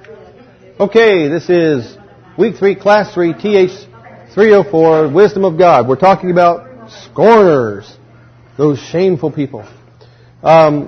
Okay, this is week 3, class 3, TH 304, Wisdom of God. We're talking about scorners, those shameful people. Now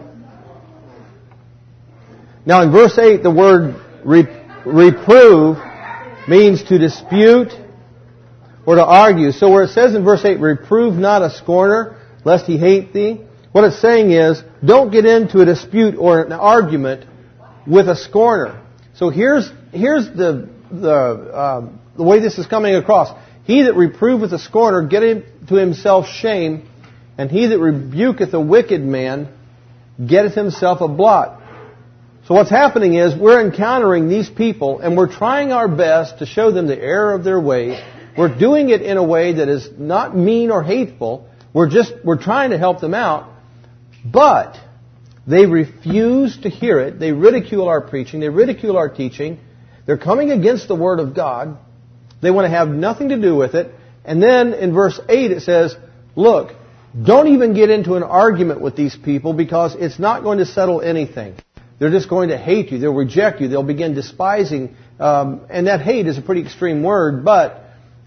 in verse 8, the word reprove means to dispute or to argue. So where it says in verse 8, reprove not a scorner, lest he hate thee, what it's saying is, don't get into a dispute or an argument with a scorner. So here's the way this is coming across. He that reproveth a scorner getteth to himself shame, and he that rebuketh a wicked man getteth himself a blot. So what's happening is we're encountering these people and we're trying our best to show them the error of their ways. We're doing it in a way that is not mean or hateful. We're trying to help them out. But they refuse to hear it. They ridicule our preaching. They ridicule our teaching. They're coming against the Word of God. They want to have nothing to do with it. And then in verse 8 it says, look, don't even get into an argument with these people because it's not going to settle anything. They're just going to hate you. They'll reject you. They'll begin despising. And that hate is a pretty extreme word, but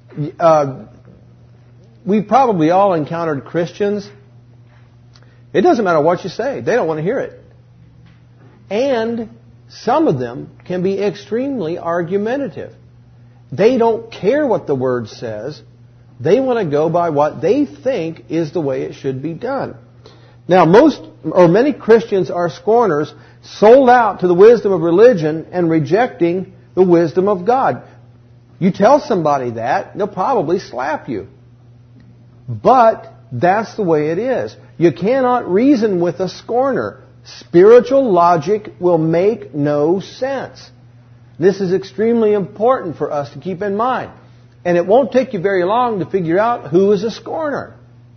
we've probably all encountered Christians. It doesn't matter what you say. They don't want to hear it. And some of them can be extremely argumentative. They don't care what the Word says. They want to go by what they think is the way it should be done. Now, many Christians are scorners, sold out to the wisdom of religion and rejecting the wisdom of God. You tell somebody that, they'll probably slap you. But that's the way it is. You cannot reason with a scorner. Spiritual logic will make no sense. This is extremely important for us to keep in mind. And it won't take you very long to figure out who is a scorner.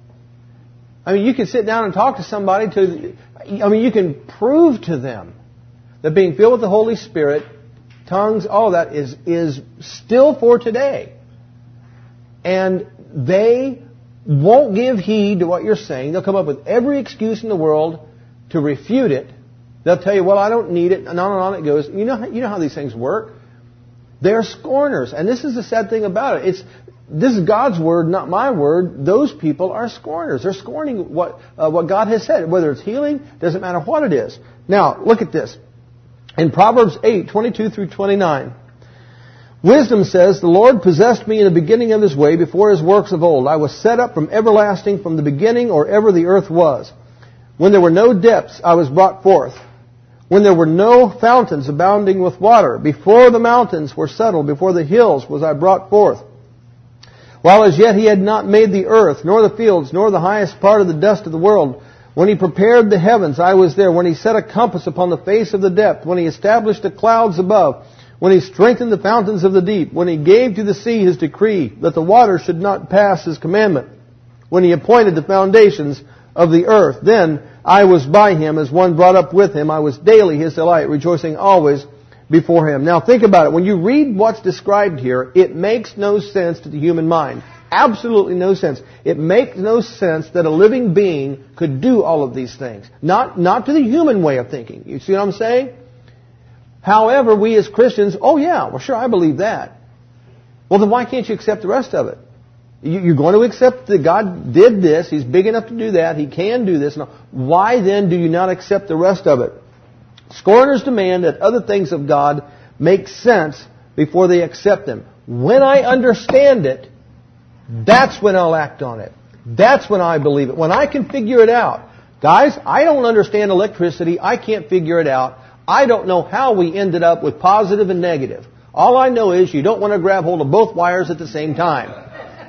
I mean, you can sit down and talk to somebody you can prove to them that being filled with the Holy Spirit, tongues, all that is still for today. And they won't give heed to what you're saying. They'll come up with every excuse in the world to refute it. They'll tell you, well, I don't need it, and on it goes. You know how these things work. They're scorners. And this is the sad thing about it. This is God's word, not my word. Those people are scorners. They're scorning what God has said. Whether it's healing, doesn't matter what it is. Now, look at this. In Proverbs 8:22 through 29, wisdom says, the Lord possessed me in the beginning of His way before His works of old. I was set up from everlasting, from the beginning or ever the earth was. When there were no depths, I was brought forth. When there were no fountains abounding with water, before the mountains were settled, before the hills was I brought forth. While as yet He had not made the earth, nor the fields, nor the highest part of the dust of the world. When He prepared the heavens, I was there. When He set a compass upon the face of the depth. When He established the clouds above. When He strengthened the fountains of the deep. When He gave to the sea His decree, that the water should not pass His commandment. When He appointed the foundations of the earth. Then I was by Him as one brought up with Him. I was daily His delight, rejoicing always before Him. Now think about it. When you read what's described here, it makes no sense to the human mind. Absolutely no sense. It makes no sense that a living being could do all of these things. Not to the human way of thinking. You see what I'm saying? However, we as Christians, oh yeah, well sure, I believe that. Well then why can't you accept the rest of it? You're going to accept that God did this. He's big enough to do that. He can do this. Why then do you not accept the rest of it? Scorners demand that other things of God make sense before they accept them. When I understand it, that's when I'll act on it. That's when I believe it. When I can figure it out. Guys, I don't understand electricity. I can't figure it out. I don't know how we ended up with positive and negative. All I know is you don't want to grab hold of both wires at the same time.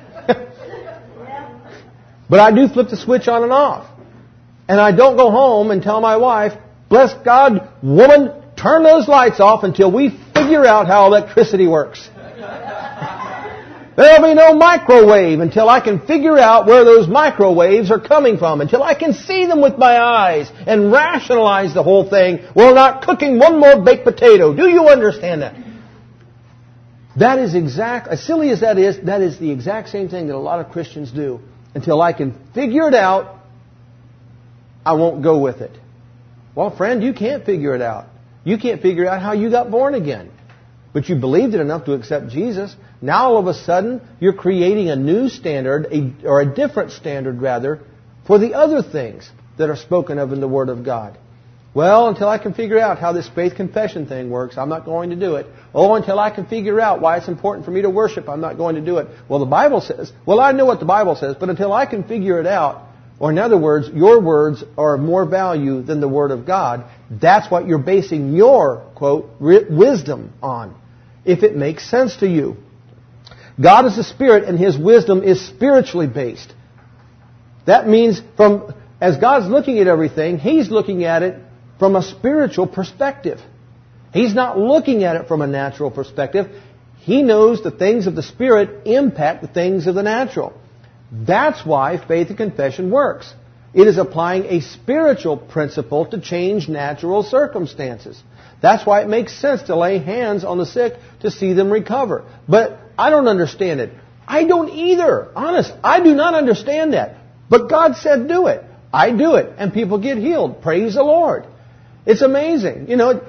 But I do flip the switch on and off. And I don't go home and tell my wife, bless God, woman, turn those lights off until we figure out how electricity works. There'll be no microwave until I can figure out where those microwaves are coming from, until I can see them with my eyes and rationalize the whole thing. We're not cooking one more baked potato. Do you understand that? That is as silly as that is the exact same thing that a lot of Christians do. Until I can figure it out, I won't go with it. Well, friend, you can't figure it out. You can't figure out how you got born again. But you believed it enough to accept Jesus. Now all of a sudden, you're creating a new standard, or a different standard rather, for the other things that are spoken of in the Word of God. Well, until I can figure out how this faith confession thing works, I'm not going to do it. Oh, until I can figure out why it's important for me to worship, I'm not going to do it. Well, the Bible says, well, I know what the Bible says, but until I can figure it out, or in other words, your words are of more value than the Word of God, that's what you're basing your, quote, wisdom on, if it makes sense to you. God is a spirit, and His wisdom is spiritually based. That means as God's looking at everything, He's looking at it from a spiritual perspective. He's not looking at it from a natural perspective. He knows the things of the Spirit impact the things of the natural. That's why faith and confession works. It is applying a spiritual principle to change natural circumstances. That's why it makes sense to lay hands on the sick to see them recover. But I don't understand it. I don't either. Honest, I do not understand that. But God said do it. I do it. And people get healed. Praise the Lord. It's amazing. You know,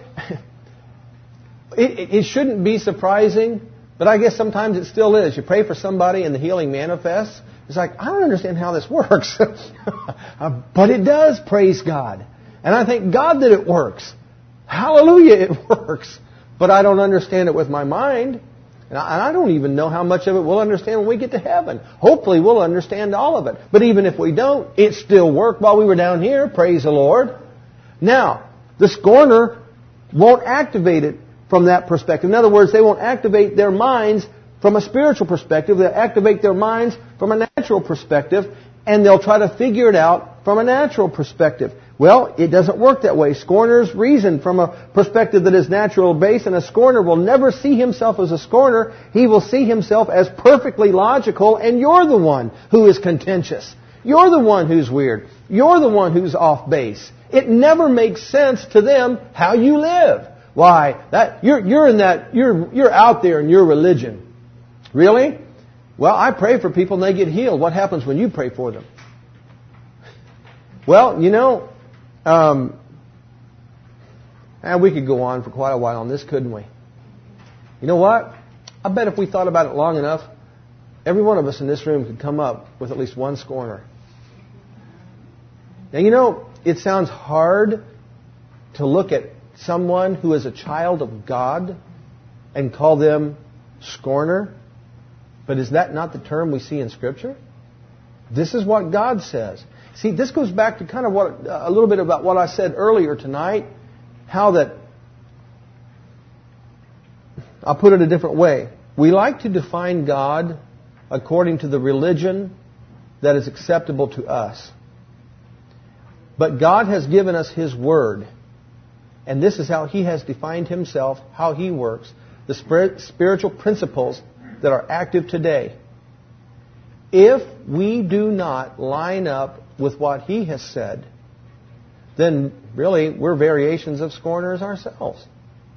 it shouldn't be surprising, but I guess sometimes it still is. You pray for somebody and the healing manifests. It's like, I don't understand how this works. But it does, praise God. And I thank God that it works. Hallelujah, it works. But I don't understand it with my mind. And I don't even know how much of it we'll understand when we get to heaven. Hopefully we'll understand all of it. But even if we don't, it still worked while we were down here. Praise the Lord. Now, the scorner won't activate it from that perspective. In other words, they won't activate their minds from a spiritual perspective. They'll activate their minds from a natural perspective, and they'll try to figure it out from a natural perspective. Well, it doesn't work that way. Scorners reason from a perspective that is natural based, and a scorner will never see himself as a scorner. He will see himself as perfectly logical, and you're the one who is contentious. You're the one who's weird. You're the one who's off base. It never makes sense to them how you live. Why? You're out there in your religion. Really? Well, I pray for people and they get healed. What happens when you pray for them? Well, you know, and we could go on for quite a while on this, couldn't we? You know what? I bet if we thought about it long enough, every one of us in this room could come up with at least one scorner. Now, you know, it sounds hard to look at someone who is a child of God and call them scorner. But is that not the term we see in Scripture? This is what God says. See, this goes back to kind of a little bit about what I said earlier tonight. How that, I'll put it a different way. We like to define God according to the religion that is acceptable to us. But God has given us His Word. And this is how He has defined Himself, how He works, the spiritual principles that are active today. If we do not line up with what He has said, then really we're variations of scorners ourselves.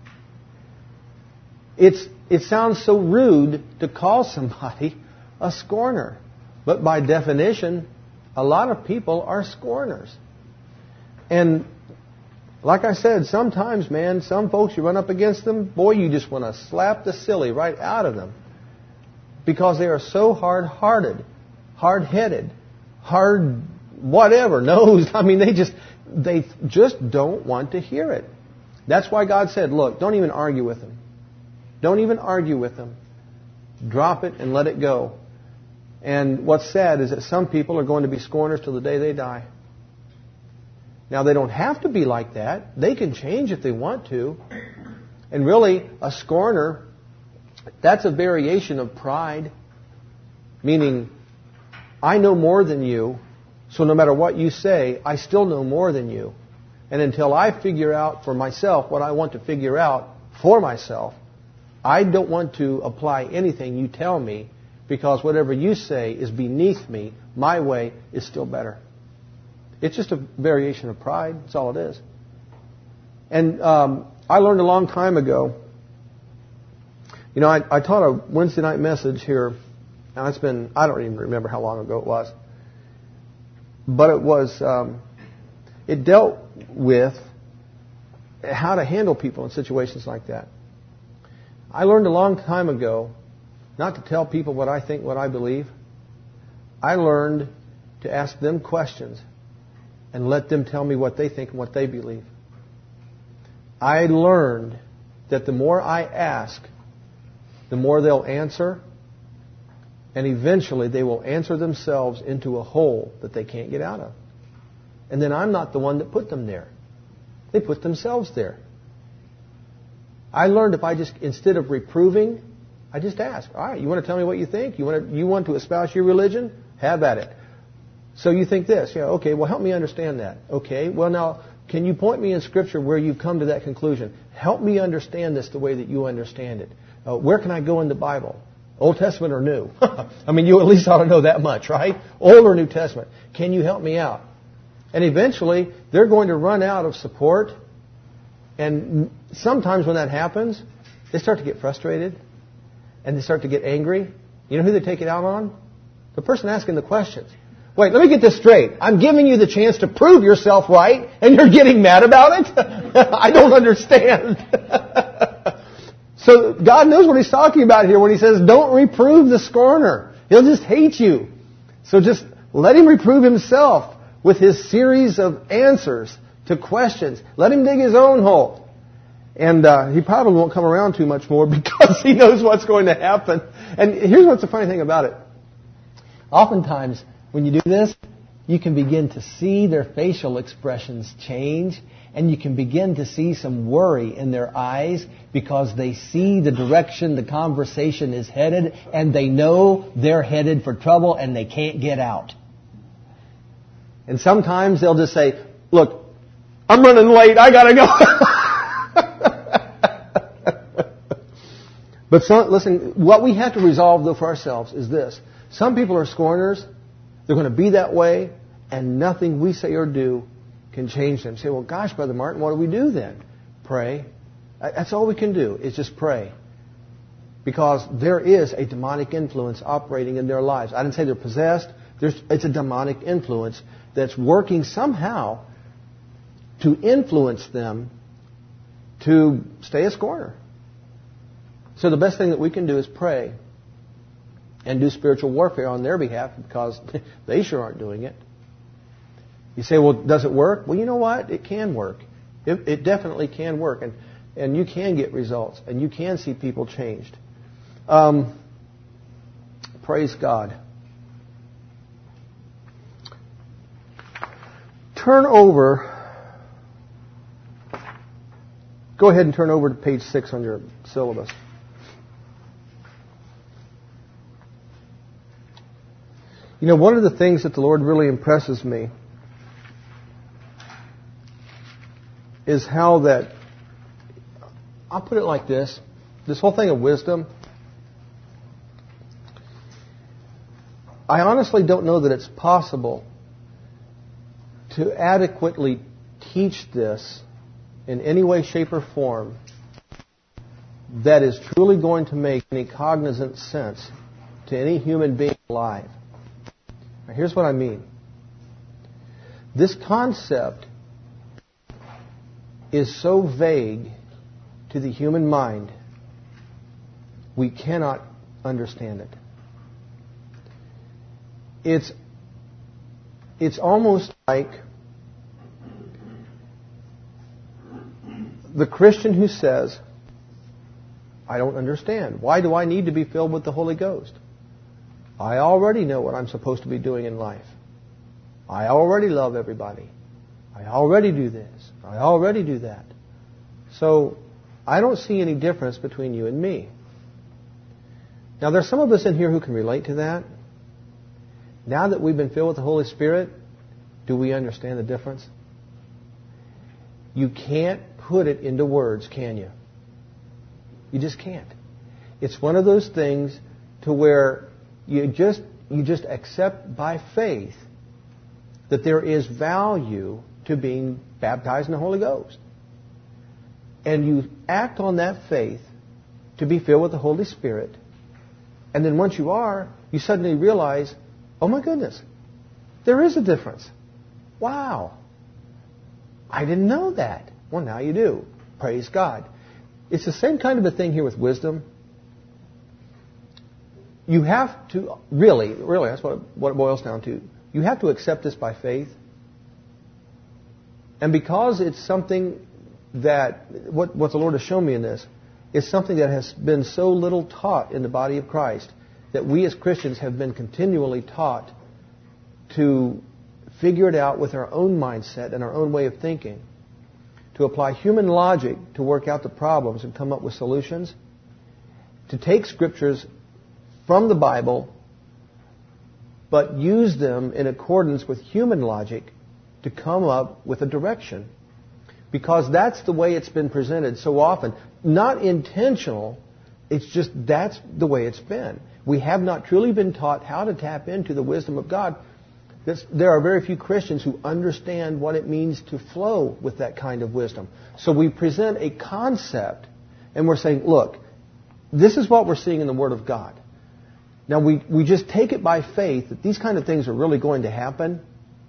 It sounds so rude to call somebody a scorner. But by definition, a lot of people are scorners. And like I said, sometimes, man, some folks, you run up against them, boy, you just want to slap the silly right out of them. Because they are so hard-hearted, hard-headed, hard whatever, nosed. I mean, they just don't want to hear it. That's why God said, look, don't even argue with them. Don't even argue with them. Drop it and let it go. And what's sad is that some people are going to be scorners till the day they die. Now, they don't have to be like that. They can change if they want to. And really, a scorner, that's a variation of pride. Meaning, I know more than you, so no matter what you say, I still know more than you. And until I figure out for myself what I want to figure out for myself, I don't want to apply anything you tell me, because whatever you say is beneath me. My way is still better. It's just a variation of pride. That's all it is. And I learned a long time ago. You know, I taught a Wednesday night message here. Now it's been, I don't even remember how long ago it was. But it was, it dealt with how to handle people in situations like that. I learned a long time ago not to tell people what I think, what I believe. I learned to ask them questions and let them tell me what they think and what they believe. I learned that the more I ask, the more they'll answer, and eventually they will answer themselves into a hole that they can't get out of. And then I'm not the one that put them there. They put themselves there. I learned if I just, instead of reproving, I just ask, all right, you want to tell me what you think? You want to espouse your religion? Have at it. So you think this. Yeah, okay, well, help me understand that. Okay, well, now, can you point me in Scripture where you've come to that conclusion? Help me understand this the way that you understand it. Where can I go in the Bible? Old Testament or New? I mean, you at least ought to know that much, right? Old or New Testament? Can you help me out? And eventually, they're going to run out of support. And sometimes when that happens, they start to get frustrated. And they start to get angry. You know who they take it out on? The person asking the questions. Wait, let me get this straight. I'm giving you the chance to prove yourself right, and you're getting mad about it? I don't understand. So God knows what He's talking about here when He says, don't reprove the scorner. He'll just hate you. So just let him reprove himself with his series of answers to questions. Let him dig his own hole. And he probably won't come around too much more because he knows what's going to happen. And here's what's the funny thing about it. Oftentimes, when you do this, you can begin to see their facial expressions change, and you can begin to see some worry in their eyes because they see the direction the conversation is headed, and they know they're headed for trouble and they can't get out. And sometimes they'll just say, look, I'm running late, I gotta go. But listen, what we have to resolve though for ourselves is this. Some people are scorners. They're going to be that way, and nothing we say or do can change them. You say, well, gosh, Brother Martin, what do we do then? Pray. That's all we can do, is just pray. Because there is a demonic influence operating in their lives. I didn't say they're possessed. It's a demonic influence that's working somehow to influence them to stay a scorner. So the best thing that we can do is pray and do spiritual warfare on their behalf because they sure aren't doing it. You say, well, does it work? Well, you know what? It can work. It definitely can work. And you can get results. And you can see people changed. Praise God. Go ahead and turn over to page 6 on your syllabus. You know, one of the things that the Lord really impresses me is how that, I'll put it like this whole thing of wisdom, I honestly don't know that it's possible to adequately teach this in any way, shape, or form that is truly going to make any cognizant sense to any human being alive. Now, here's what I mean. This concept is so vague to the human mind, we cannot understand it. It's almost like the Christian who says, I don't understand. Why do I need to be filled with the Holy Ghost? I already know what I'm supposed to be doing in life. I already love everybody. I already do this. I already do that. So, I don't see any difference between you and me. Now, there's some of us in here who can relate to that. Now that we've been filled with the Holy Spirit, do we understand the difference? You can't put it into words, can you? You just can't. It's one of those things to where you just accept by faith that there is value to being baptized in the Holy Ghost. And you act on that faith to be filled with the Holy Spirit. And then once you are, you suddenly realize, oh my goodness, there is a difference. Wow. I didn't know that. Well, now you do. Praise God. It's the same kind of a thing here with wisdom. You have to, really, that's what it boils down to. You have to accept this by faith. And because it's something that, what the Lord has shown me in this, is something that has been so little taught in the body of Christ, that we as Christians have been continually taught to figure it out with our own mindset and our own way of thinking, to apply human logic to work out the problems and come up with solutions, to take scriptures from the Bible, but use them in accordance with human logic to come up with a direction. Because that's the way it's been presented so often. Not intentional, it's just that's the way it's been. We have not truly been taught how to tap into the wisdom of God. There are very few Christians who understand what it means to flow with that kind of wisdom. So we present a concept and we're saying, look, this is what we're seeing in the Word of God. Now we just take it by faith that these kind of things are really going to happen.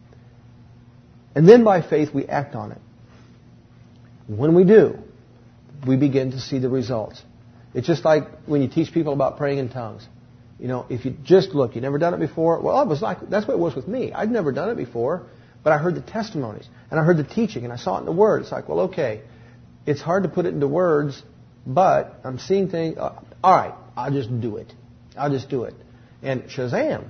And then by faith we act on it. When we do, we begin to see the results. It's just like when you teach people about praying in tongues. You know, if you just look, you've never done it before. Well, it was like, that's what it was with me. I'd never done it before, but I heard the testimonies and I heard the teaching and I saw it in the Word. It's like, well, okay, it's hard to put it into words, but I'm seeing things. All right, I'll just do it. I'll just do it. And Shazam.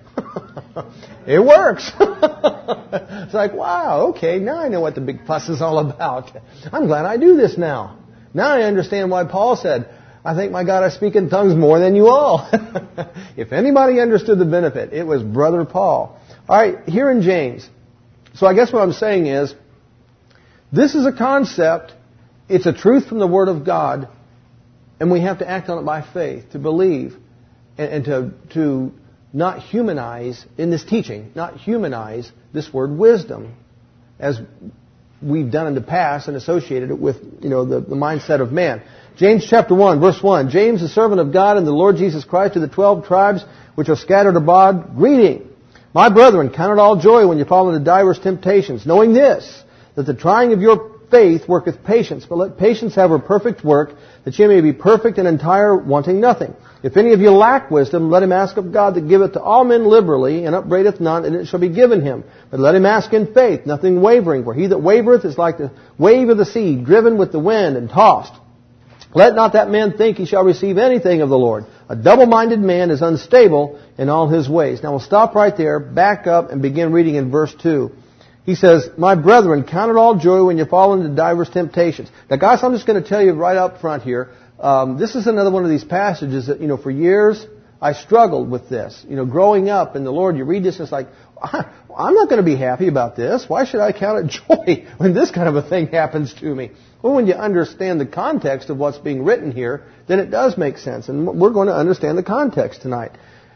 It works. It's like, wow, okay, now I know what the big fuss is all about. I'm glad I do this now. Now I understand why Paul said, I thank my God I speak in tongues more than you all. If anybody understood the benefit, it was Brother Paul. All right, here in James. So I guess what I'm saying is, this is a concept, it's a truth from the Word of God, and we have to act on it by faith, to believe, and to not humanize, in this teaching, not humanize this word wisdom, as we've done in the past and associated it with, you know, the mindset of man. James chapter 1, verse 1. James, the servant of God and the Lord Jesus Christ, to the 12 tribes which are scattered abroad, greeting. My brethren, count it all joy when you fall into diverse temptations, knowing this, that the trying of your faith worketh patience. But let patience have her perfect work, that ye may be perfect and entire, wanting nothing. If any of you lack wisdom, let him ask of God that giveth to all men liberally, and upbraideth not, and it shall be given him. But let him ask in faith, nothing wavering. For he that wavereth is like the wave of the sea, driven with the wind and tossed. Let not that man think he shall receive anything of the Lord. A double-minded man is unstable in all his ways. Now we'll stop right there, back up, and begin reading in verse 2. He says, my brethren, count it all joy when you fall into diverse temptations. Now guys, I'm just going to tell you right up front here, this is another one of these passages that, you know, for years I struggled with this. You know, growing up in the Lord, you read this and it's like, I'm not going to be happy about this. Why should I count it joy when this kind of a thing happens to me? Well, when you understand the context of what's being written here, then it does make sense. And we're going to understand the context tonight.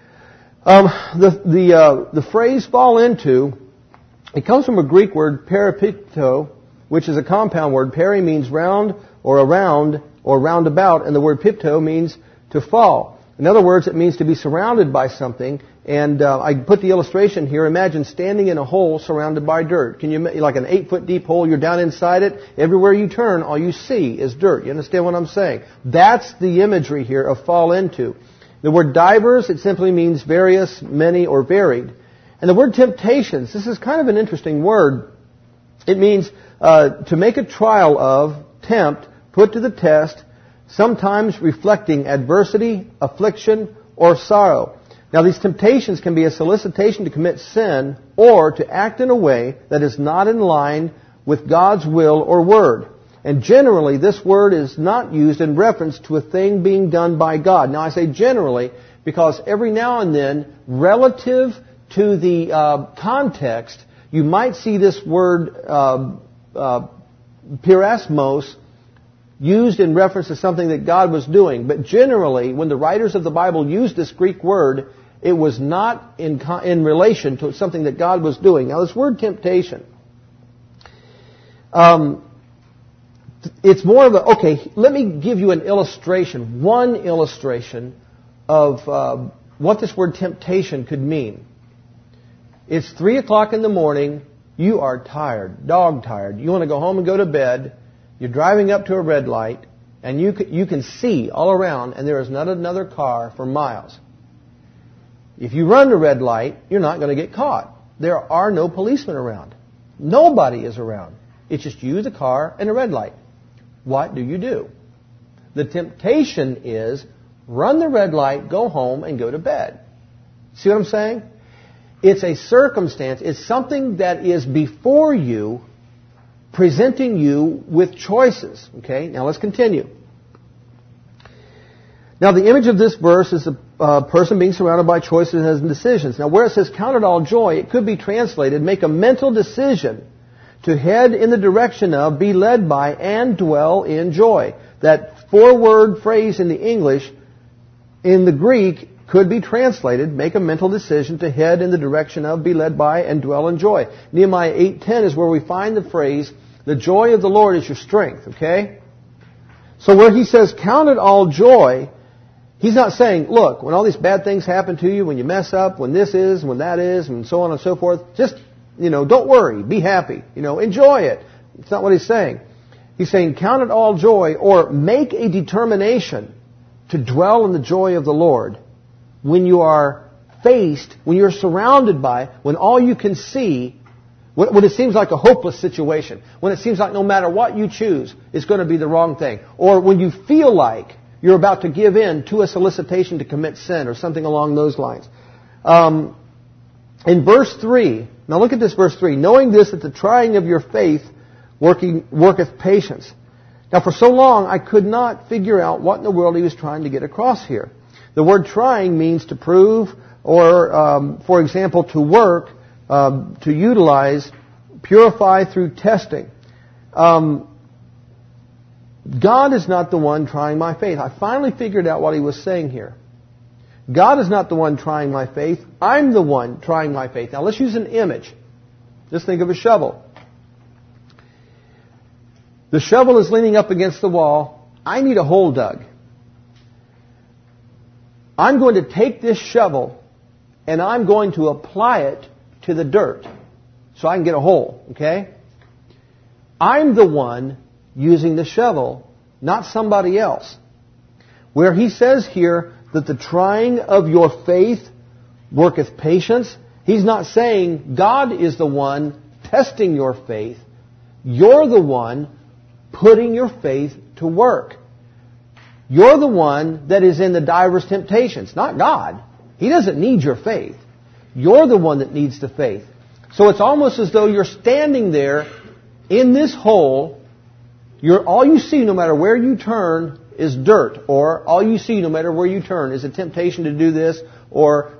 The phrase fall into, it comes from a Greek word, peripikto, which is a compound word. Peri means round or around or roundabout, and the word pipto means to fall. In other words, it means to be surrounded by something. And I put the illustration here. Imagine standing in a hole surrounded by dirt. Can you, like an 8-foot deep hole, you're down inside it. Everywhere you turn, all you see is dirt. You understand what I'm saying? That's the imagery here of fall into. The word divers, it simply means various, many, or varied. And the word temptations, this is kind of an interesting word. It means to make a trial of, tempt, put to the test, sometimes reflecting adversity, affliction, or sorrow. Now, these temptations can be a solicitation to commit sin or to act in a way that is not in line with God's will or word. And generally, this word is not used in reference to a thing being done by God. Now, I say generally because every now and then, relative to the context, you might see this word pyrasmos used in reference to something that God was doing. But generally, when the writers of the Bible used this Greek word, it was not in relation to something that God was doing. Now, this word temptation, it's more of a, okay, let me give you an illustration, one illustration of what this word temptation could mean. It's 3 o'clock in the morning, you are tired, dog tired. You want to go home and go to bed. You're driving up to a red light, and you can see all around, and there is not another car for miles. If you run the red light, you're not going to get caught. There are no policemen around. Nobody is around. It's just you, the car, and a red light. What do? The temptation is run the red light, go home, and go to bed. See what I'm saying? It's a circumstance. It's something that is before you, presenting you with choices. Okay? Now let's continue. Now the image of this verse is a person being surrounded by choices and decisions. Now where it says count it all joy, it could be translated, make a mental decision to head in the direction of, be led by, and dwell in joy. That 4-word phrase in the English, in the Greek, could be translated, make a mental decision to head in the direction of, be led by, and dwell in joy. Nehemiah 8:10 is where we find the phrase, the joy of the Lord is your strength, okay? So where he says, count it all joy, he's not saying, look, when all these bad things happen to you, when you mess up, when this is, when that is, and so on and so forth, just, don't worry, be happy, enjoy it. It's not what he's saying. He's saying, count it all joy, or make a determination to dwell in the joy of the Lord when you are faced, when you're surrounded by, when all you can see, when it seems like a hopeless situation, when it seems like no matter what you choose, it's going to be the wrong thing, or when you feel like you're about to give in to a solicitation to commit sin, or something along those lines. In verse 3, now look at this verse 3, knowing this, that the trying of your faith worketh patience. Now for so long I could not figure out what in the world he was trying to get across here. The word trying means to prove, or for example to work, to utilize, purify through testing. God is not the one trying my faith. I finally figured out what he was saying here. God is not the one trying my faith. I'm the one trying my faith. Now let's use an image. Just think of a shovel. The shovel is leaning up against the wall. I need a hole dug. I'm going to take this shovel and I'm going to apply it to the dirt so I can get a hole, okay? I'm the one using the shovel, not somebody else. Where he says here that the trying of your faith worketh patience, he's not saying God is the one testing your faith. You're the one putting your faith to work. You're the one that is in the diverse temptations, not God. He doesn't need your faith. You're the one that needs the faith. So it's almost as though you're standing there in this hole. All you see, no matter where you turn, is dirt. Or all you see, no matter where you turn, is a temptation to do this. Or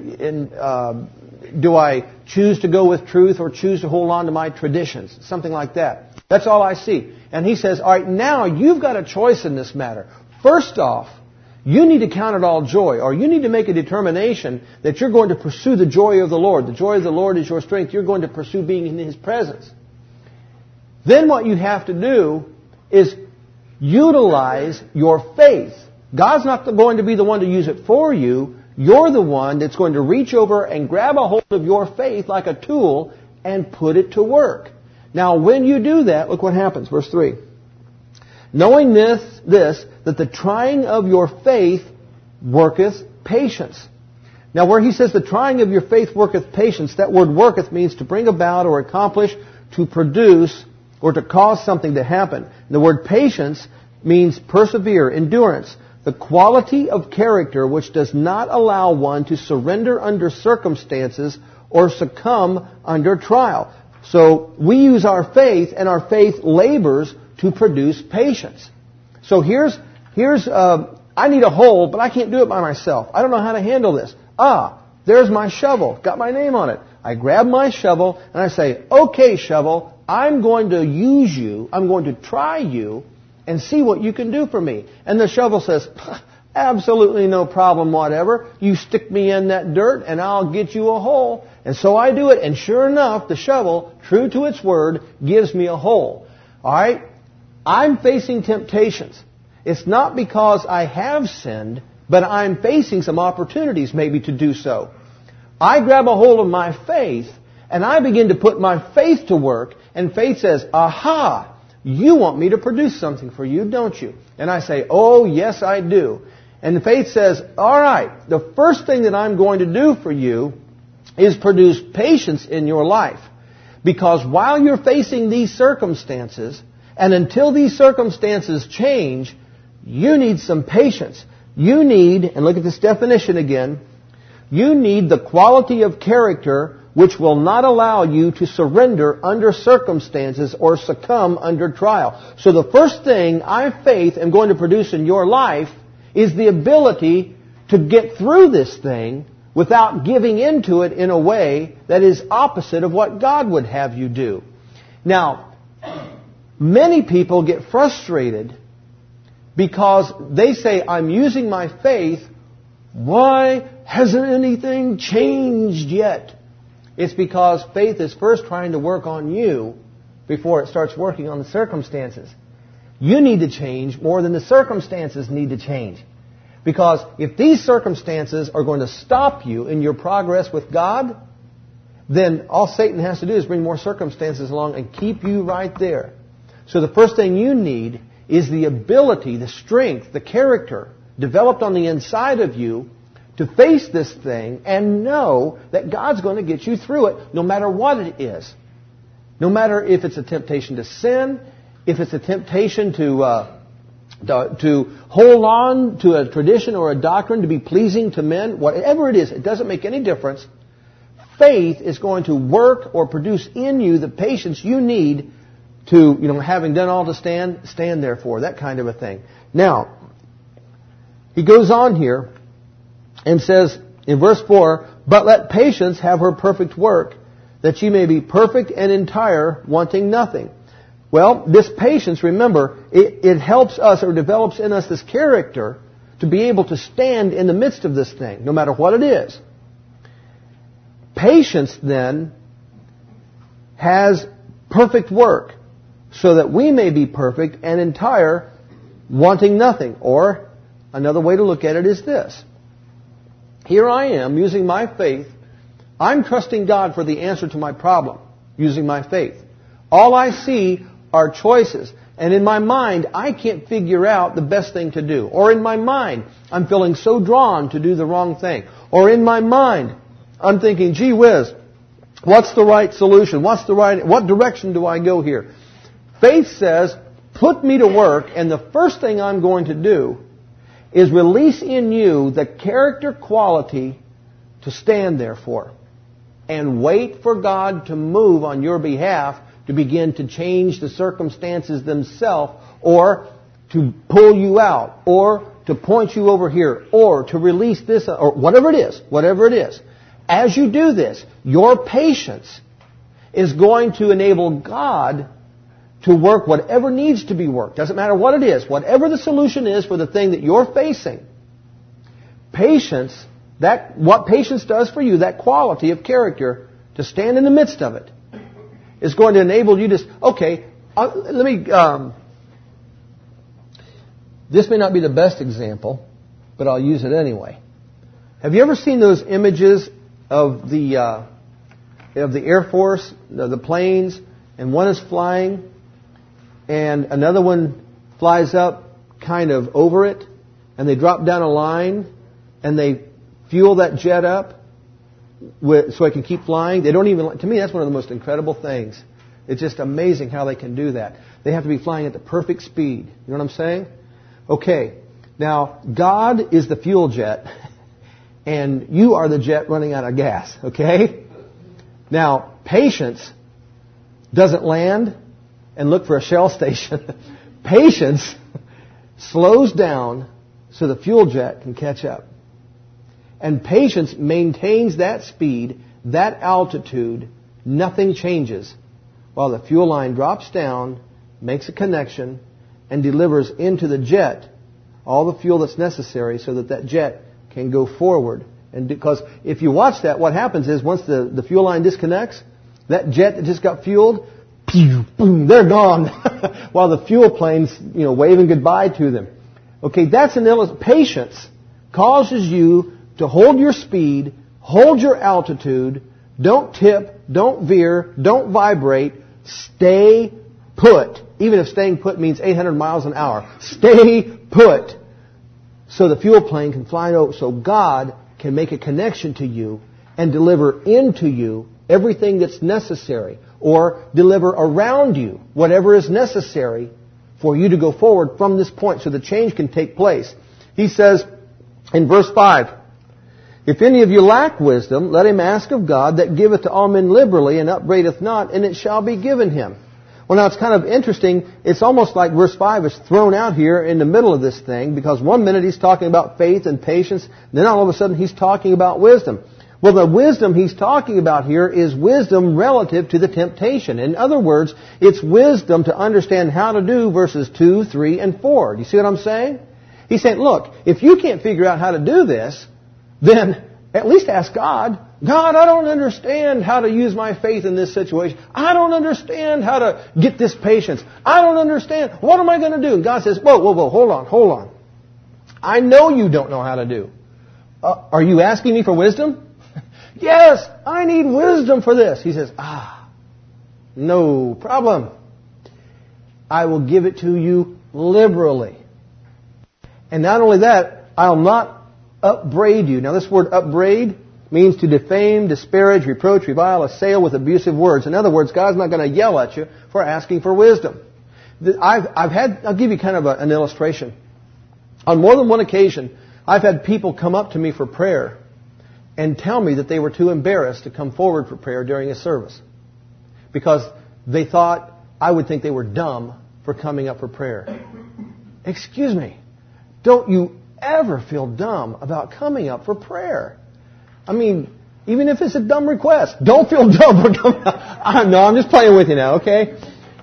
do I choose to go with truth or choose to hold on to my traditions? Something like that. That's all I see. And he says, all right, now you've got a choice in this matter. First off, you need to count it all joy, or you need to make a determination that you're going to pursue the joy of the Lord. The joy of the Lord is your strength. You're going to pursue being in His presence. Then what you have to do is utilize your faith. God's not going to be the one to use it for you. You're the one that's going to reach over and grab a hold of your faith like a tool and put it to work. Now, when you do that, look what happens. Verse 3. Knowing this, that the trying of your faith worketh patience. Now, where he says the trying of your faith worketh patience, that word worketh means to bring about or accomplish, to produce, or to cause something to happen. And the word patience means persevere, endurance, the quality of character which does not allow one to surrender under circumstances or succumb under trial. So we use our faith, and our faith labors to produce patience. So here's I need a hole, but I can't do it by myself. I don't know how to handle this. There's my shovel. Got my name on it. I grab my shovel and I say, okay, shovel, I'm going to use you. I'm going to try you and see what you can do for me. And the shovel says, absolutely no problem whatever. You stick me in that dirt and I'll get you a hole. And so I do it. And sure enough, the shovel, true to its word, gives me a hole. All right? I'm facing temptations. It's not because I have sinned, but I'm facing some opportunities maybe to do so. I grab a hold of my faith and I begin to put my faith to work, and faith says, aha, You want me to produce something for you, don't you? And I say, oh, yes, I do. And faith says, all right, the first thing that I'm going to do for you is produce patience in your life. Because while you're facing these circumstances, and until these circumstances change, you need some patience. You need, and look at this definition again, you need the quality of character which will not allow you to surrender under circumstances or succumb under trial. So the first thing I, faith, am going to produce in your life is the ability to get through this thing without giving into it in a way that is opposite of what God would have you do. Now, many people get frustrated because they say, I'm using my faith. Why hasn't anything changed yet? It's because faith is first trying to work on you before it starts working on the circumstances. You need to change more than the circumstances need to change. Because if these circumstances are going to stop you in your progress with God, then all Satan has to do is bring more circumstances along and keep you right there. So the first thing you need is the ability, the strength, the character developed on the inside of you to face this thing and know that God's going to get you through it no matter what it is. No matter if it's a temptation to sin, if it's a temptation to hold on to a tradition or a doctrine to be pleasing to men, whatever it is, it doesn't make any difference. Faith is going to work or produce in you the patience you need to, having done all to stand there for, that kind of a thing. Now, he goes on here and says in verse 4, but let patience have her perfect work, that ye may be perfect and entire, wanting nothing. Well, this patience, remember, it helps us or develops in us this character to be able to stand in the midst of this thing, no matter what it is. Patience, then, has perfect work, so that we may be perfect and entire, wanting nothing. Or, another way to look at it is this. Here I am, using my faith. I'm trusting God for the answer to my problem, using my faith. All I see are choices. And in my mind, I can't figure out the best thing to do. Or in my mind, I'm feeling so drawn to do the wrong thing. Or in my mind, I'm thinking, gee whiz, what's the right solution? What direction do I go here? Faith says, put me to work, and the first thing I'm going to do is release in you the character quality to stand there for. And wait for God to move on your behalf to begin to change the circumstances themselves, or to pull you out, or to point you over here, or to release this, or whatever it is. As you do this, your patience is going to enable God to work whatever needs to be worked. Doesn't matter what it is. Whatever the solution is for the thing that you're facing, patience, what patience does for you, that quality of character, to stand in the midst of it, is going to enable you to, this may not be the best example, but I'll use it anyway. Have you ever seen those images of the Air Force, the planes, and one is flying, and another one flies up kind of over it, and they drop down a line, and they fuel that jet up so it can keep flying? They don't even, to me, that's one of the most incredible things. It's just amazing how they can do that. They have to be flying at the perfect speed. You know what I'm saying? Okay. Now, God is the fuel jet, and you are the jet running out of gas. Okay? Now, patience doesn't land and look for a Shell station. Patience slows down so the fuel jet can catch up. And patience maintains that speed, that altitude, nothing changes, while the fuel line drops down, makes a connection, and delivers into the jet all the fuel that's necessary so that that jet can go forward. And because if you watch that, what happens is once the fuel line disconnects, that jet that just got fueled, pew, boom, they're gone, while the fuel plane's waving goodbye to them. Okay, that's patience causes you to hold your speed, hold your altitude, don't tip, don't veer, don't vibrate, stay put. Even if staying put means 800 miles an hour. Stay put. So the fuel plane can fly over. So God can make a connection to you and deliver into you everything that's necessary. Or deliver around you whatever is necessary for you to go forward from this point so the change can take place. He says in verse 5, if any of you lack wisdom, let him ask of God that giveth to all men liberally and upbraideth not, and it shall be given him. Well, now it's kind of interesting. It's almost like verse 5 is thrown out here in the middle of this thing, because one minute he's talking about faith and patience, then all of a sudden he's talking about wisdom. Well, the wisdom he's talking about here is wisdom relative to the temptation. In other words, it's wisdom to understand how to do verses 2, 3, and 4. Do you see what I'm saying? He's saying, look, if you can't figure out how to do this, then at least ask God. God, I don't understand how to use my faith in this situation. I don't understand how to get this patience. I don't understand. What am I going to do? And God says, whoa, hold on. I know you don't know how to do. Are you asking me for wisdom? Yes, I need wisdom for this. He says, no problem. I will give it to you liberally. And not only that, I'll not upbraid you. Now this word upbraid means to defame, disparage, reproach, revile, assail with abusive words. In other words, God's not going to yell at you for asking for wisdom. I'll give you kind of an illustration. On more than one occasion, I've had people come up to me for prayer and tell me that they were too embarrassed to come forward for prayer during a service because they thought I would think they were dumb for coming up for prayer. Excuse me. Don't you ever feel dumb about coming up for prayer. I mean, even if it's a dumb request, don't feel dumb for coming up. No, I'm just playing with you now, okay?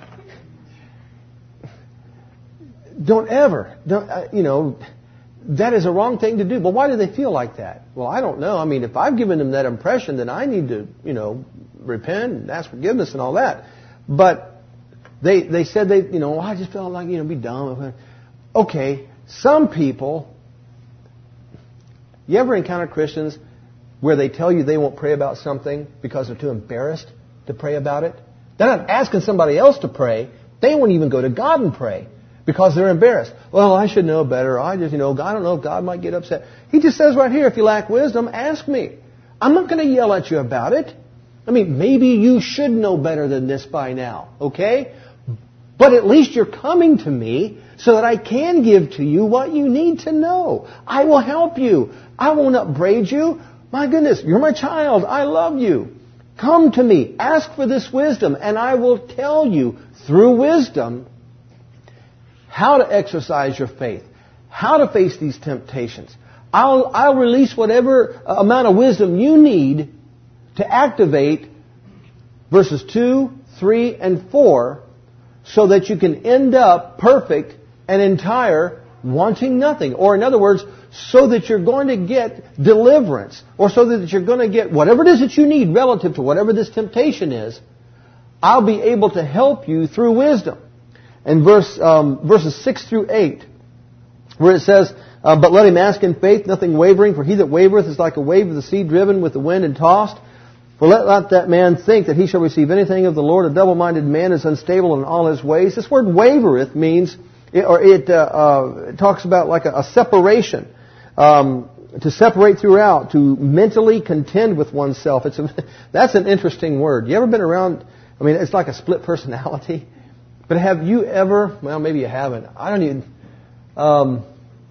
Don't ever. That is a wrong thing to do. But why do they feel like that? Well, I don't know. I mean, if I've given them that impression, then I need to, repent and ask forgiveness and all that. But they said I just felt like, be dumb. Okay, some people, you ever encounter Christians where they tell you they won't pray about something because they're too embarrassed to pray about it? They're not asking somebody else to pray. They won't even go to God and pray because they're embarrassed. Well, I should know better. I just, I don't know if God might get upset. He just says right here, if you lack wisdom, ask me. I'm not going to yell at you about it. I mean, maybe you should know better than this by now, okay? But at least you're coming to me so that I can give to you what you need to know. I will help you. I won't upbraid you. My goodness, you're my child. I love you. Come to me. Ask for this wisdom, and I will tell you through wisdom how to exercise your faith, how to face these temptations. I'll release whatever amount of wisdom you need to activate verses 2, 3, and 4 so that you can end up perfect and entire, wanting nothing. Or in other words, so that you're going to get deliverance, or so that you're going to get whatever it is that you need relative to whatever this temptation is. I'll be able to help you through wisdom. And verses 6 through 8, where it says, but let him ask in faith, nothing wavering, for he that wavereth is like a wave of the sea driven with the wind and tossed. For let not that man think that he shall receive anything of the Lord. A double-minded man is unstable in all his ways. This word wavereth means, it talks about like a separation. To separate throughout, to mentally contend with oneself. That's an interesting word. You ever been around, it's like a split personality. But have you ever, well, maybe you haven't. I don't even,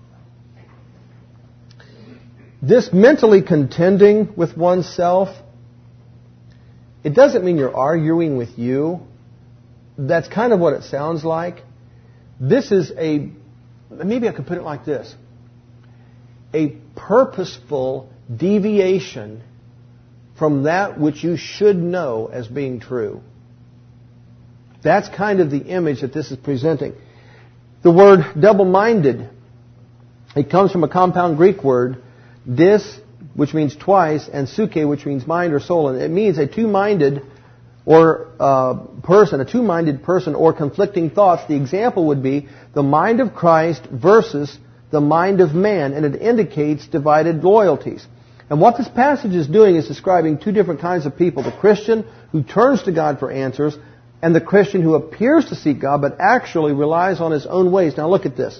this mentally contending with oneself, it doesn't mean you're arguing with you. That's kind of what it sounds like. This is maybe I could put it like this. A purposeful deviation from that which you should know as being true. That's kind of the image that this is presenting. The word double-minded, it comes from a compound Greek word, dis, which means twice, and suke, which means mind or soul. And it means a two-minded person or conflicting thoughts. The example would be the mind of Christ versus the mind of man, and it indicates divided loyalties. And what this passage is doing is describing two different kinds of people. The Christian who turns to God for answers, and the Christian who appears to seek God but actually relies on his own ways. Now look at this.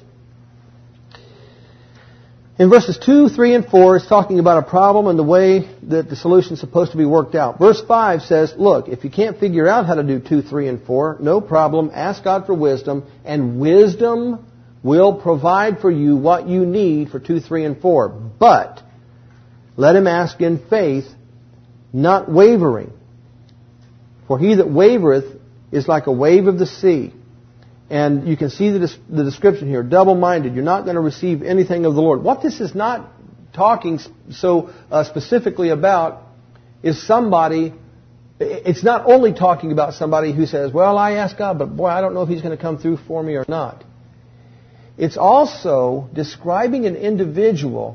In verses 2, 3, and 4, it's talking about a problem and the way that the solution is supposed to be worked out. Verse 5 says, look, if you can't figure out how to do 2, 3, and 4, no problem. Ask God for wisdom, and wisdom will provide for you what you need for 2, 3, and 4. But let him ask in faith, not wavering. For he that wavereth is like a wave of the sea. And you can see the description here, double-minded. You're not going to receive anything of the Lord. What this is not talking so specifically about is somebody, it's not only talking about somebody who says, well, I asked God, but boy, I don't know if He's going to come through for me or not. It's also describing an individual.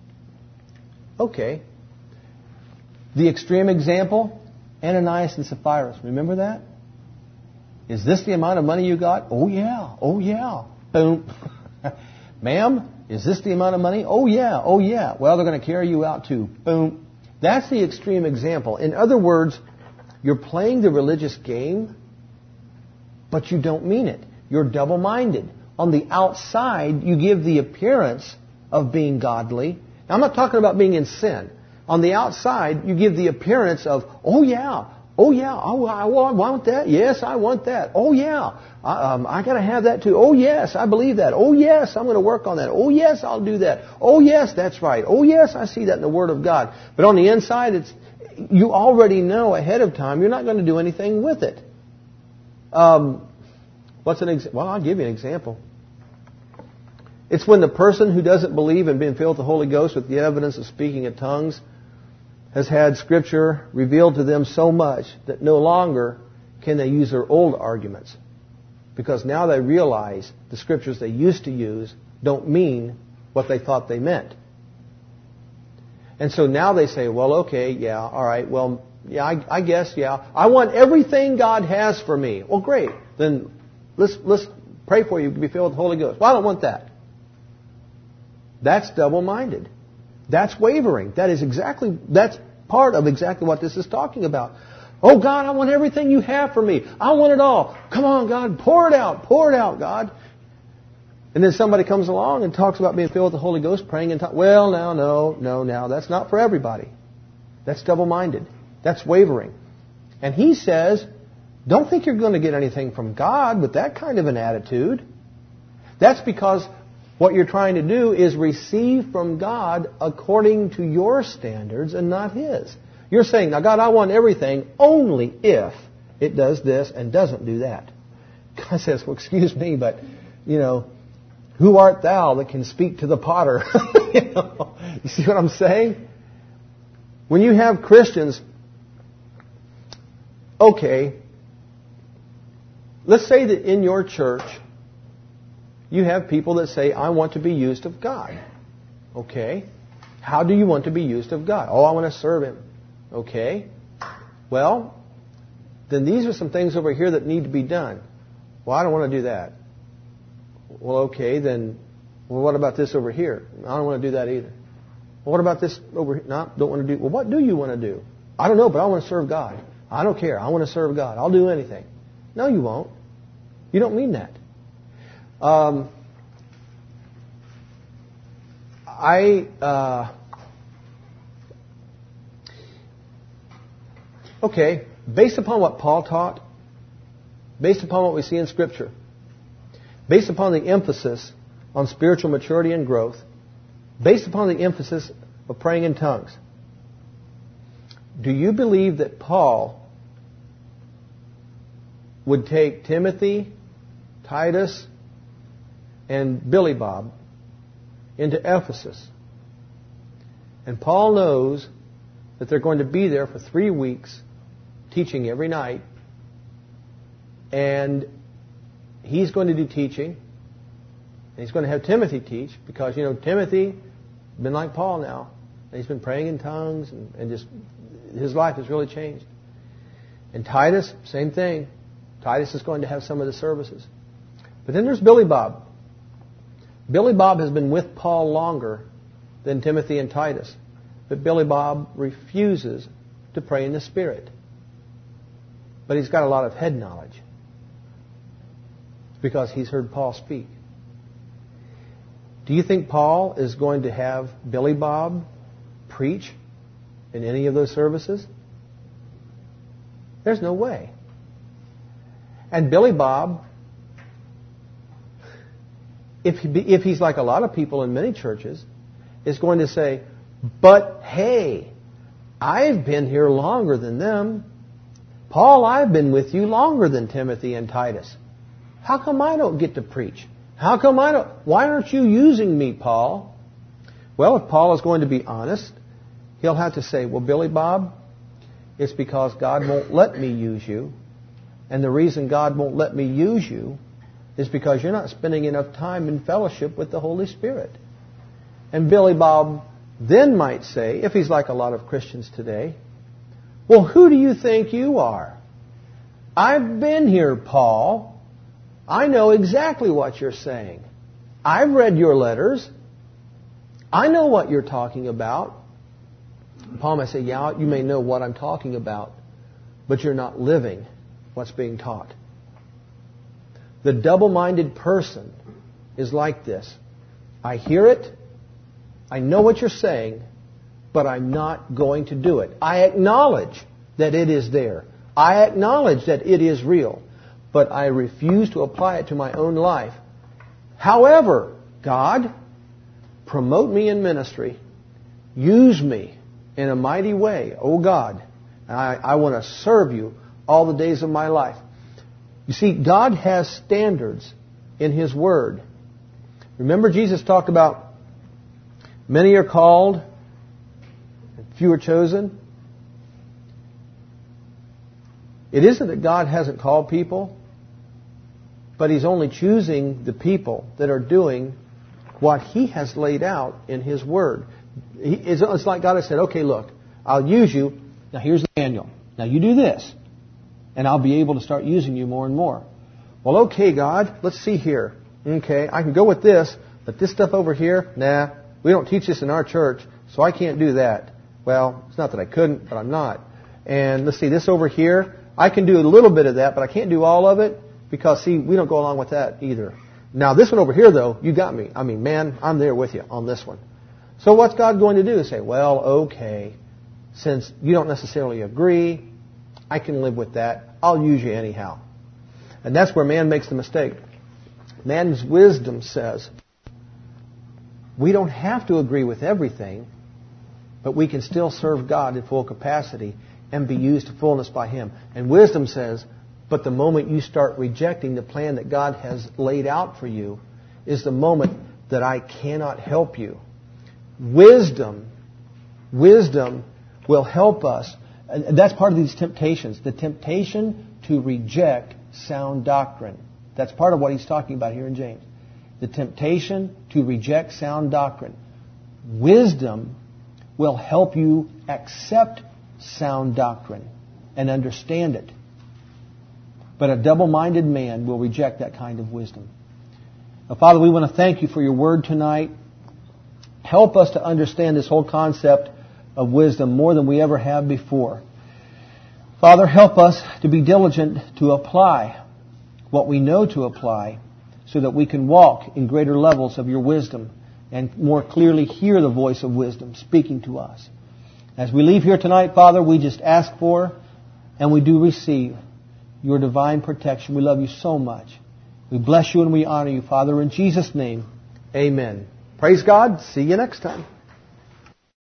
Okay. The extreme example, Ananias and Sapphira. Remember that? Is this the amount of money you got? Oh, yeah. Oh, yeah. Boom. Ma'am, is this the amount of money? Oh, yeah. Oh, yeah. Well, they're going to carry you out too. Boom. That's the extreme example. In other words, you're playing the religious game, but you don't mean it. You're double-minded. On the outside, you give the appearance of being godly. Now, I'm not talking about being in sin. On the outside, you give the appearance of, oh, yeah. Oh, yeah, I want that. Yes, I want that. Oh, yeah, I got to have that too. Oh, yes, I believe that. Oh, yes, I'm going to work on that. Oh, yes, I'll do that. Oh, yes, that's right. Oh, yes, I see that in the Word of God. But on the inside, you already know ahead of time you're not going to do anything with it. What's an example? Well, I'll give you an example. It's when the person who doesn't believe in being filled with the Holy Ghost with the evidence of speaking in tongues has had Scripture revealed to them so much that no longer can they use their old arguments. Because now they realize the Scriptures they used to use don't mean what they thought they meant. And so now they say, well, okay, yeah, all right, well, yeah, I guess, yeah. I want everything God has for me. Well, great. Then let's pray for you to be filled with the Holy Ghost. Well, I don't want that. That's double-minded. That's wavering. That's part of exactly what this is talking about. Oh, God, I want everything you have for me. I want it all. Come on, God, pour it out, God. And then somebody comes along and talks about being filled with the Holy Ghost, praying in tongues. Well, no, that's not for everybody. That's double-minded. That's wavering. And he says, don't think you're going to get anything from God with that kind of an attitude. That's because what you're trying to do is receive from God according to your standards and not His. You're saying, now God, I want everything only if it does this and doesn't do that. God says, well, excuse me, but, who art thou that can speak to the potter? You see what I'm saying? When you have Christians, okay, let's say that in your church, you have people that say, I want to be used of God. Okay. How do you want to be used of God? Oh, I want to serve Him. Okay. Well, then these are some things over here that need to be done. Well, I don't want to do that. Well, okay, then, what about this over here? I don't want to do that either. Well, what about this over here? No, don't want to do. Well, what do you want to do? I don't know, but I want to serve God. I don't care. I want to serve God. I'll do anything. No, you won't. You don't mean that. Okay, based upon what Paul taught, based upon what we see in Scripture, based upon the emphasis on spiritual maturity and growth, based upon the emphasis of praying in tongues, do you believe that Paul would take Timothy, Titus, and Billy Bob into Ephesus? And Paul knows that they're going to be there for 3 weeks, teaching every night. And he's going to do teaching. And he's going to have Timothy teach, because, Timothy has been like Paul now. And he's been praying in tongues, and just his life has really changed. And Titus, same thing. Titus is going to have some of the services. But then there's Billy Bob. Billy Bob has been with Paul longer than Timothy and Titus. But Billy Bob refuses to pray in the Spirit. but he's got a lot of head knowledge. It's because he's heard Paul speak. Do you think Paul is going to have Billy Bob preach in any of those services? There's no way. And Billy Bob, if he's like a lot of people in many churches, is going to say, but hey, I've been here longer than them. Paul, I've been with you longer than Timothy and Titus. How come I don't get to preach? Why aren't you using me, Paul? Well, if Paul is going to be honest, he'll have to say, well, Billy Bob, it's because God won't let me use you. And the reason God won't let me use you is because you're not spending enough time in fellowship with the Holy Spirit. And Billy Bob then might say, if he's like a lot of Christians today, well, who do you think you are? I've been here, Paul. I know exactly what you're saying. I've read your letters. I know what you're talking about. Paul might say, yeah, you may know what I'm talking about, but you're not living what's being taught. The double-minded person is like this. I hear it. I know what you're saying, but I'm not going to do it. I acknowledge that it is there. I acknowledge that it is real, but I refuse to apply it to my own life. However, God, promote me in ministry. Use me in a mighty way, oh God. I want to serve you all the days of my life. You see, God has standards in His Word. Remember Jesus talked about many are called and few are chosen. It isn't that God hasn't called people, but He's only choosing the people that are doing what He has laid out in His Word. It's like God has said, okay, look, I'll use you. Now here's the manual. Now you do this, and I'll be able to start using you more and more. Well, okay, God, let's see here. Okay, I can go with this, but this stuff over here, nah, we don't teach this in our church, so I can't do that. Well, it's not that I couldn't, but I'm not. And let's see, this over here, I can do a little bit of that, but I can't do all of it because, see, we don't go along with that either. Now, this one over here, though, you got me. I mean, man, I'm there with you on this one. So what's God going to do? Say, well, okay, since you don't necessarily agree, I can live with that. I'll use you anyhow. And that's where man makes the mistake. Man's wisdom says, we don't have to agree with everything, but we can still serve God in full capacity and be used to fullness by Him. And wisdom says, but the moment you start rejecting the plan that God has laid out for you is the moment that I cannot help you. Wisdom will help us. And that's part of these temptations. The temptation to reject sound doctrine. That's part of what he's talking about here in James. The temptation to reject sound doctrine. Wisdom will help you accept sound doctrine and understand it. But a double-minded man will reject that kind of wisdom. Now, Father, we want to thank you for your word tonight. Help us to understand this whole concept of wisdom more than we ever have before. Father, help us to be diligent to apply what we know to apply so that we can walk in greater levels of your wisdom and more clearly hear the voice of wisdom speaking to us. As we leave here tonight, Father, we just ask for and we do receive your divine protection. We love you so much. We bless you and we honor you, Father. In Jesus' name, amen. Praise God. See you next time.